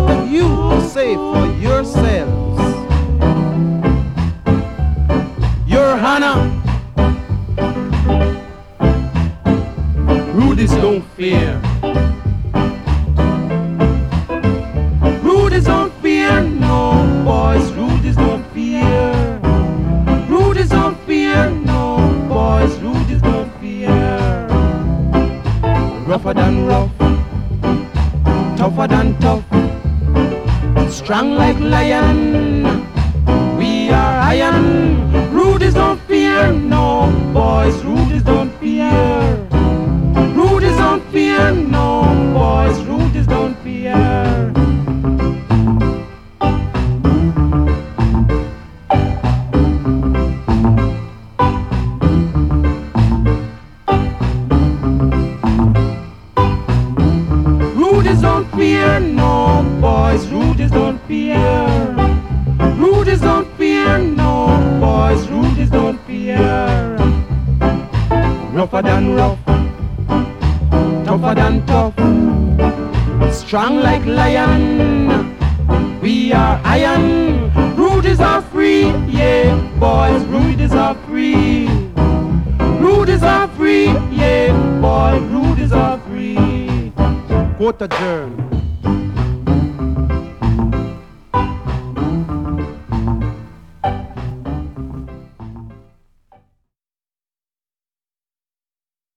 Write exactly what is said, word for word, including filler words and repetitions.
What have you to say for yourselves? Your Hannah. Rudies don't fear. Rudies don't fear, no boys. Rudies don't fear. Rudies don't fear, no boys. Rudies don't fear. Rougher than rough, tougher than tough, strong like lion. We are iron. Rudies don't fear, no boys. Rudies don't fear. Rudies don't fear, no boys. Rudies don't fear. Rudies don't fear, no boys. Rudies don't fear. Rudies don't fear, no boys. Rudies don't fear. Rougher than rough, tougher than tough, strong like lion. We are iron. Rudies are free, yeah, boys. Rudies are free. Rudies are free, yeah, boys. Rudies are free. Quote adjourned.